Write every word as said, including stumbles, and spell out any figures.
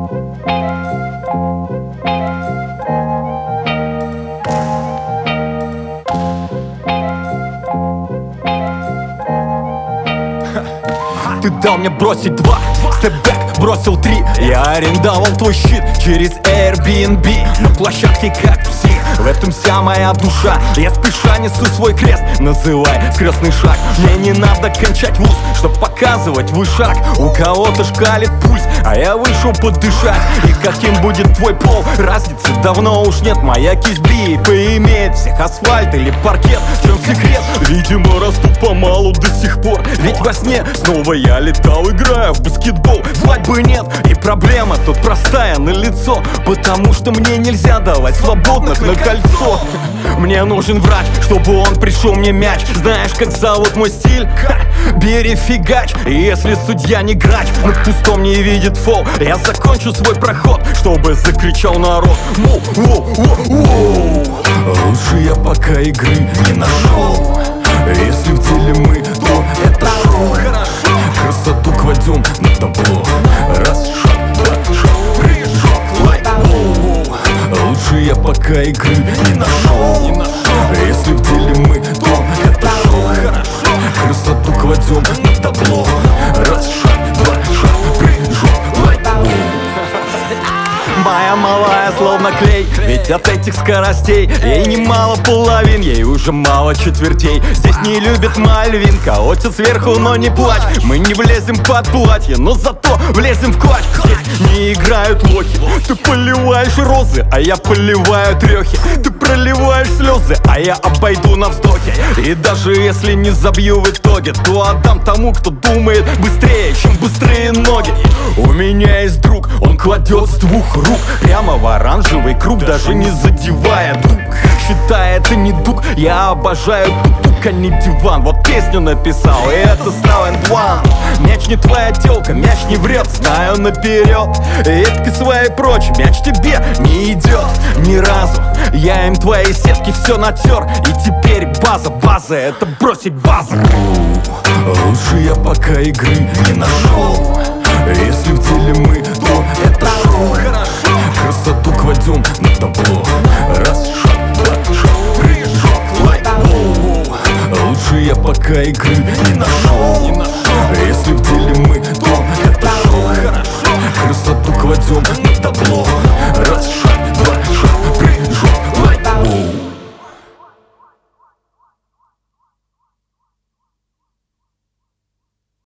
Ты дал мне бросить два, степ-бэк бросил три. Я арендовал твой щит через Airbnb на площадке как псих. В этом вся моя душа. Я спеша несу свой крест, называй крестный шаг. Мне не надо кончать вуз, чтоб показывать твой шаг. У кого-то шкалит пульс, а я вышел подышать. И каким будет твой пол, разницы давно уж нет. Моя кисть бри поимеет всех асфальт или паркет. В чем секрет? Видимо, расту помалу до сих пор. Ведь во сне снова я летал, играя в баскетбол. Свадьбы нет, и проблема тут простая налицо. Потому что мне нельзя давать свободных на кольцо. Мне нужен врач, чтобы он пришел мне мяч. Знаешь, как зовут мой стиль? Ха! Бери фигач. И если судья не грач, на пустом не видит фол, я закончу свой проход, чтобы закричал народ. Воу, воу, воу, воу. Лучше я пока игры не нашел. Если в деле мы, то это шоу. Красоту кладем на табло. Раз, шаг, два, шаг, прыжок, лайк. Лучше я пока игры не нашел. Если в деле мы, то это шоу. Красоту кладем на табло. Раз, шаг, два, шаг, прыжок, лайк. Моя малая словно клей, ведь от этих скоростей ей немало половин, ей уже мало четвертей. Здесь не любит Мальвин, колотит сверху, но не плачь. Мы не влезем под платье, но зато влезем в клатч. Здесь не играют лохи. Ты поливаешь розы, а я поливаю трехи. Ты проливаешь слезы, а я обойду на вздохе. И даже если не забью в итоге, то отдам тому, кто думает быстрее, чем быстрее ноги. У меня есть друг, он кладет с двух рук прямо в оранжевый круг, даже не задевая дуг. Считай, это не дуг, я обожаю тук, а не диван. Вот песню написал, и это стал энд ван. Мяч не твоя телка, мяч не врет, знаю наперед. Этикой своей прочь, мяч тебе не идет ни разу. Я им твои сетки все натер, и теперь база, база, это бросить базу. Лучше я пока игры не нашел.